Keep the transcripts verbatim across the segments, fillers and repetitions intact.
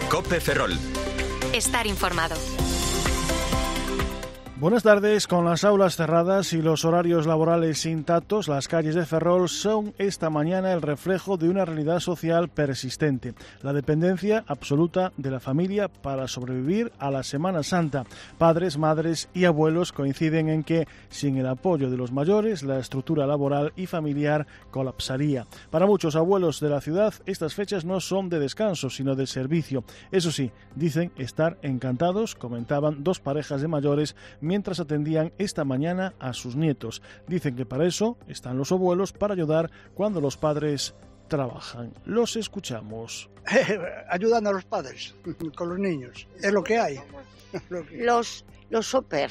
COPE Ferrol. Estar informado. Buenas tardes. Con las aulas cerradas y los horarios laborales intactos, las calles de Ferrol son esta mañana el reflejo de una realidad social persistente. La dependencia absoluta de la familia para sobrevivir a la Semana Santa. Padres, madres y abuelos coinciden en que, sin el apoyo de los mayores, la estructura laboral y familiar colapsaría. Para muchos abuelos de la ciudad, estas fechas no son de descanso, sino de servicio. Eso sí, dicen estar encantados, comentaban dos parejas de mayores mientras atendían esta mañana a sus nietos. Dicen que para eso están los abuelos, para ayudar cuando los padres trabajan. Los escuchamos. Ayudando a los padres con los niños, es lo que hay. Los, los super.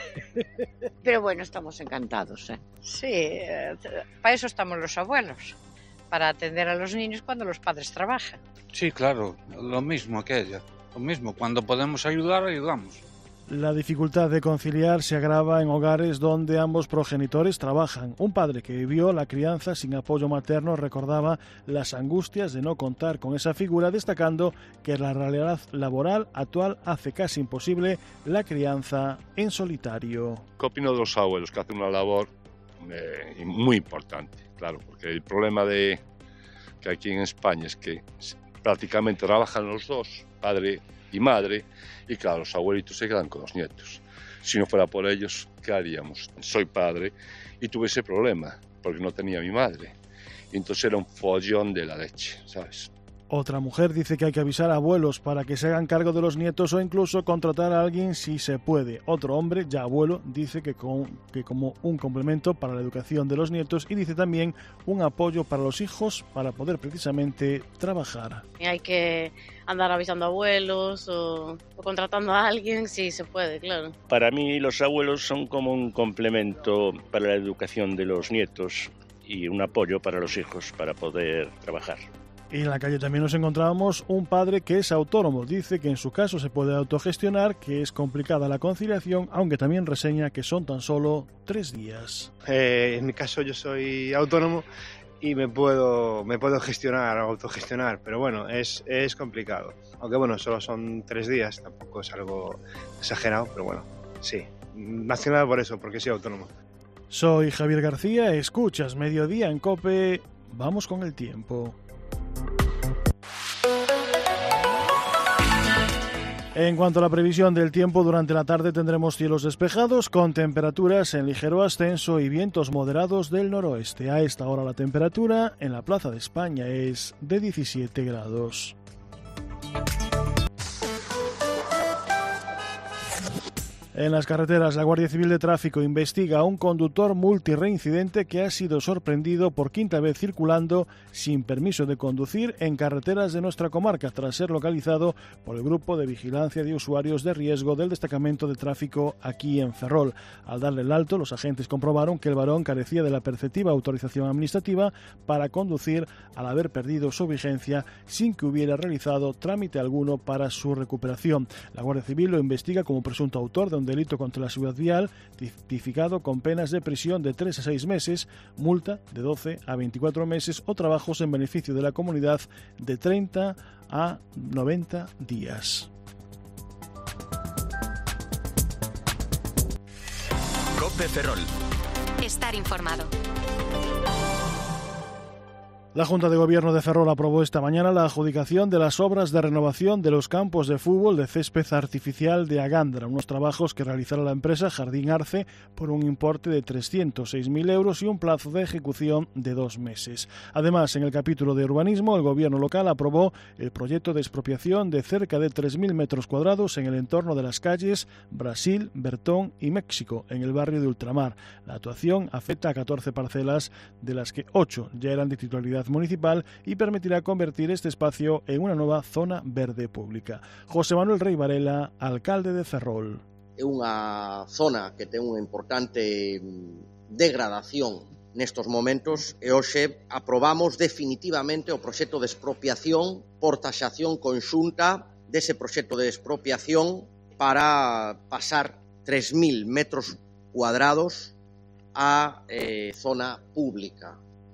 Pero bueno, estamos encantados, ¿eh? Sí, eh, para eso estamos los abuelos, para atender a los niños cuando los padres trabajan. Sí, claro, lo mismo aquella, lo mismo, cuando podemos ayudar, ayudamos. La dificultad de conciliar se agrava en hogares donde ambos progenitores trabajan. Un padre que vivió la crianza sin apoyo materno recordaba las angustias de no contar con esa figura, destacando que la realidad laboral actual hace casi imposible la crianza en solitario. ¿Qué opino de los abuelos, que hacen una labor eh, muy importante? Claro, porque el problema de que aquí en España es que prácticamente trabajan los dos, padre y madre, y claro, los abuelitos se quedan con los nietos. Si no fuera por ellos, ¿qué haríamos? Soy padre y tuve ese problema, porque no tenía a mi madre. Y entonces era un follón de la leche, ¿sabes? Otra mujer dice que hay que avisar a abuelos para que se hagan cargo de los nietos o incluso contratar a alguien si se puede. Otro hombre, ya abuelo, dice que, con, que como un complemento para la educación de los nietos, y dice también un apoyo para los hijos para poder precisamente trabajar. Hay que andar avisando a abuelos o, o contratando a alguien si se puede, claro. Para mí los abuelos son como un complemento para la educación de los nietos y un apoyo para los hijos para poder trabajar. Y en la calle también nos encontrábamos un padre que es autónomo. Dice que en su caso se puede autogestionar, que es complicada la conciliación, aunque también reseña que son tan solo tres días. Eh, en mi caso yo soy autónomo y me puedo, me puedo gestionar, autogestionar, pero bueno, es, es complicado. Aunque bueno, solo son tres días, tampoco es algo exagerado, pero bueno, sí. Más que nada por eso, porque soy autónomo. Soy Javier García, escuchas Mediodía en COPE. Vamos con el tiempo. En cuanto a la previsión del tiempo, durante la tarde tendremos cielos despejados con temperaturas en ligero ascenso y vientos moderados del noroeste. A esta hora la temperatura en la Plaza de España es de diecisiete grados. En las carreteras, la Guardia Civil de Tráfico investiga a un conductor multireincidente que ha sido sorprendido por quinta vez circulando sin permiso de conducir en carreteras de nuestra comarca, tras ser localizado por el Grupo de Vigilancia de Usuarios de Riesgo del Destacamento de Tráfico aquí en Ferrol. Al darle el alto, los agentes comprobaron que el varón carecía de la perceptiva autorización administrativa para conducir, al haber perdido su vigencia sin que hubiera realizado trámite alguno para su recuperación. La Guardia Civil lo investiga como presunto autor de un delito contra la seguridad vial, tipificado con penas de prisión de tres a seis meses, multa de doce a veinticuatro meses o trabajos en beneficio de la comunidad de treinta a noventa días. COPE Ferrol. Estar informado. La Junta de Gobierno de Ferrol aprobó esta mañana la adjudicación de las obras de renovación de los campos de fútbol de césped artificial de Agándara, unos trabajos que realizará la empresa Jardín Arce por un importe de trescientos seis mil euros y un plazo de ejecución de dos meses. Además, en el capítulo de urbanismo, el Gobierno local aprobó el proyecto de expropiación de cerca de tres mil metros cuadrados en el entorno de las calles Brasil, Bertón y México, en el barrio de Ultramar. La actuación afecta a catorce parcelas, de las que ocho ya eran de titularidad municipal, y permitirá convertir este espacio en una nueva zona verde pública. José Manuel Rey Varela, alcalde de Ferrol. É unha zona que ten unha importante degradación nestos momentos e hoxe aprobamos definitivamente o proxecto de expropiación por taxación conxunta dese proxecto de expropiación para pasar tres mil metros cuadrados a eh, zona pública.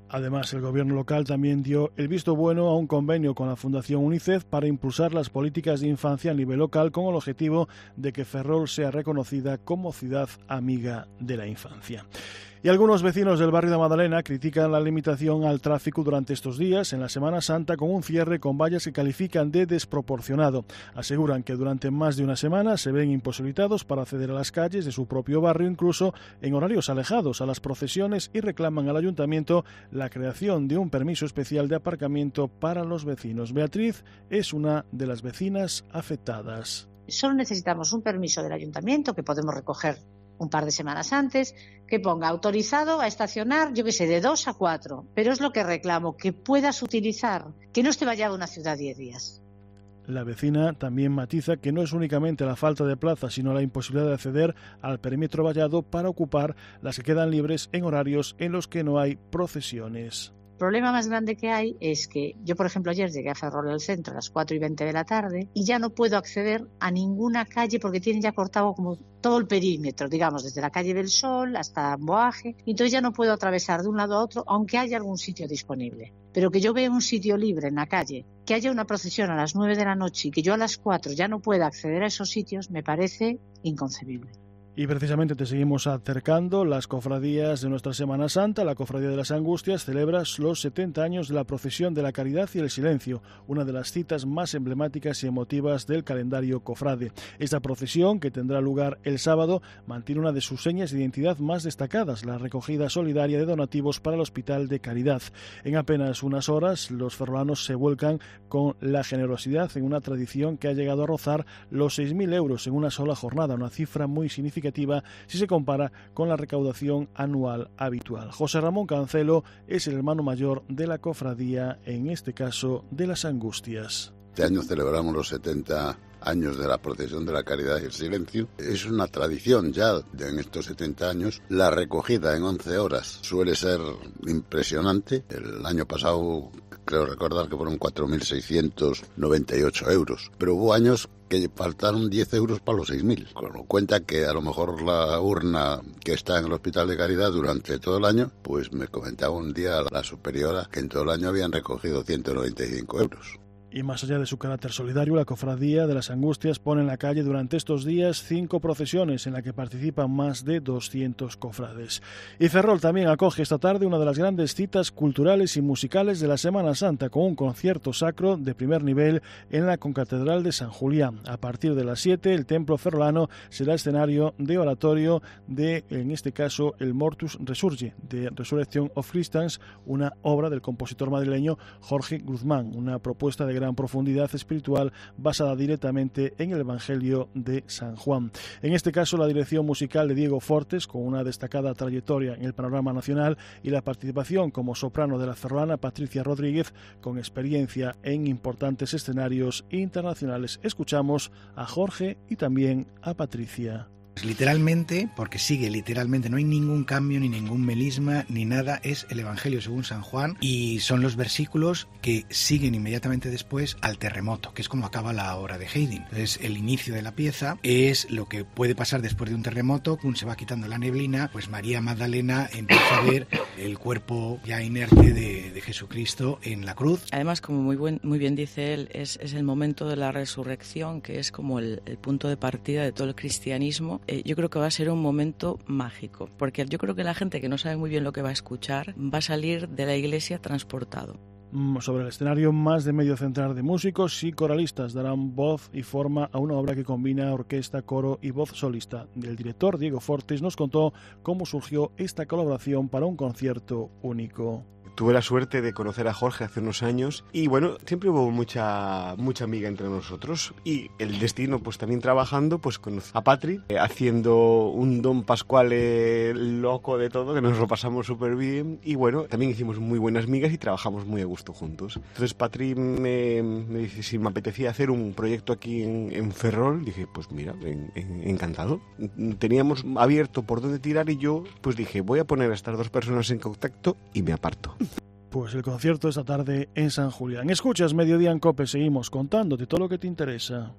Además, el gobierno local también dio el visto bueno a un convenio con la Fundación UNICEF para impulsar las políticas de infancia a nivel local con el objetivo de que Ferrol sea reconocida como ciudad amiga de la infancia. Y algunos vecinos del barrio de Madalena critican la limitación al tráfico durante estos días en la Semana Santa con un cierre con vallas que califican de desproporcionado. Aseguran que durante más de una semana se ven imposibilitados para acceder a las calles de su propio barrio, incluso en horarios alejados a las procesiones, y reclaman al ayuntamiento la creación de un permiso especial de aparcamiento para los vecinos. Beatriz es una de las vecinas afectadas. Solo necesitamos un permiso del ayuntamiento que podemos recoger un par de semanas antes, que ponga autorizado a estacionar, yo qué sé, de dos a cuatro. Pero es lo que reclamo, que puedas utilizar, que no esté vallado una ciudad diez días. La vecina también matiza que no es únicamente la falta de plaza, sino la imposibilidad de acceder al perímetro vallado para ocupar las que quedan libres en horarios en los que no hay procesiones. El problema más grande que hay es que yo, por ejemplo, ayer llegué a Ferrol del Centro a las cuatro y veinte de la tarde y ya no puedo acceder a ninguna calle porque tienen ya cortado como todo el perímetro, digamos, desde la calle del Sol hasta Boaje, y entonces ya no puedo atravesar de un lado a otro, aunque haya algún sitio disponible. Pero que yo vea un sitio libre en la calle, que haya una procesión a las nueve de la noche y que yo a las cuatro ya no pueda acceder a esos sitios, me parece inconcebible. Y precisamente te seguimos acercando las cofradías de nuestra Semana Santa. La Cofradía de las Angustias celebra los setenta años de la Procesión de la Caridad y el Silencio, una de las citas más emblemáticas y emotivas del calendario cofrade. Esta procesión, que tendrá lugar el sábado, mantiene una de sus señas de identidad más destacadas, la recogida solidaria de donativos para el Hospital de Caridad. En apenas unas horas, los ferrolanos se vuelcan con la generosidad en una tradición que ha llegado a rozar los seis mil euros en una sola jornada, una cifra muy significativa si se compara con la recaudación anual habitual. José Ramón Cancelo es el hermano mayor de la cofradía, en este caso de las Angustias. Este año celebramos los setenta años de la Procesión de la Caridad y el Silencio. Es una tradición ya de en estos setenta años. La recogida en once horas suele ser impresionante. El año pasado creo recordar que fueron cuatro mil seiscientos noventa y ocho euros, pero hubo años que faltaron diez euros para los seis mil, con lo cuenta que a lo mejor la urna que está en el Hospital de Caridad durante todo el año, pues me comentaba un día la superiora que en todo el año habían recogido ciento noventa y cinco euros. Y más allá de su carácter solidario, la Cofradía de las Angustias pone en la calle durante estos días cinco procesiones en las que participan más de doscientos cofrades. Y Ferrol también acoge esta tarde una de las grandes citas culturales y musicales de la Semana Santa, con un concierto sacro de primer nivel en la Concatedral de San Julián. A partir de las siete, el templo ferrolano será escenario de oratorio de, en este caso, el Mortus Resurge, de Resurrection of Christians, una obra del compositor madrileño Jorge Guzmán, una propuesta de gran profundidad espiritual basada directamente en el Evangelio de San Juan. En este caso, la dirección musical de Diego Fortes, con una destacada trayectoria en el panorama nacional, y la participación como soprano de la ferrolana Patricia Rodríguez, con experiencia en importantes escenarios internacionales. Escuchamos a Jorge y también a Patricia. Literalmente, porque sigue literalmente, no hay ningún cambio, ni ningún melisma, ni nada, es el Evangelio según San Juan, y son los versículos que siguen inmediatamente después al terremoto, que es como acaba la obra de Haydn. Entonces, el inicio de la pieza es lo que puede pasar después de un terremoto, cuando se va quitando la neblina, pues María Magdalena empieza a ver el cuerpo ya inerte de, de Jesucristo en la cruz. Además, como muy, buen, muy bien dice él, es, es el momento de la resurrección, que es como el, el punto de partida de todo el cristianismo. Eh, yo creo que va a ser un momento mágico, porque yo creo que la gente que no sabe muy bien lo que va a escuchar va a salir de la iglesia transportado. Sobre el escenario, más de medio centenar de músicos y coralistas darán voz y forma a una obra que combina orquesta, coro y voz solista. El director Diego Fortes nos contó cómo surgió esta colaboración para un concierto único. Tuve la suerte de conocer a Jorge hace unos años y bueno, siempre hubo mucha mucha amiga entre nosotros, y el destino, pues también trabajando, pues conocí a Patri eh, haciendo un Don Pasquale loco de todo, que nos lo pasamos súper bien, y bueno, también hicimos muy buenas migas y trabajamos muy a gusto juntos. Entonces Patri me, me dice si me apetecía hacer un proyecto aquí en, en Ferrol. Dije, pues mira, en, en, encantado. Teníamos abierto por dónde tirar y yo pues dije, voy a poner a estas dos personas en contacto y me aparto. Pues el concierto esta tarde en San Julián. Escuchas Mediodía en COPE, seguimos contándote todo lo que te interesa.